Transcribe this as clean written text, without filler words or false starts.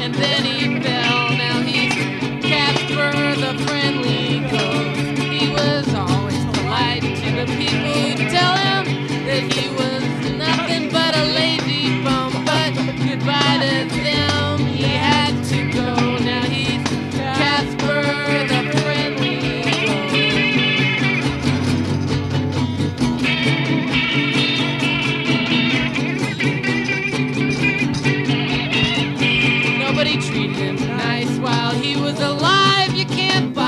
and then he fell. Now he's Casper the friendly ghost. He was always polite to the people who tell him that he was nothing but a lazy bum. But goodbye to them, he had to go. Now he's Casper the friendly ghost. Nobody treated him nice while he was alive. You can't buy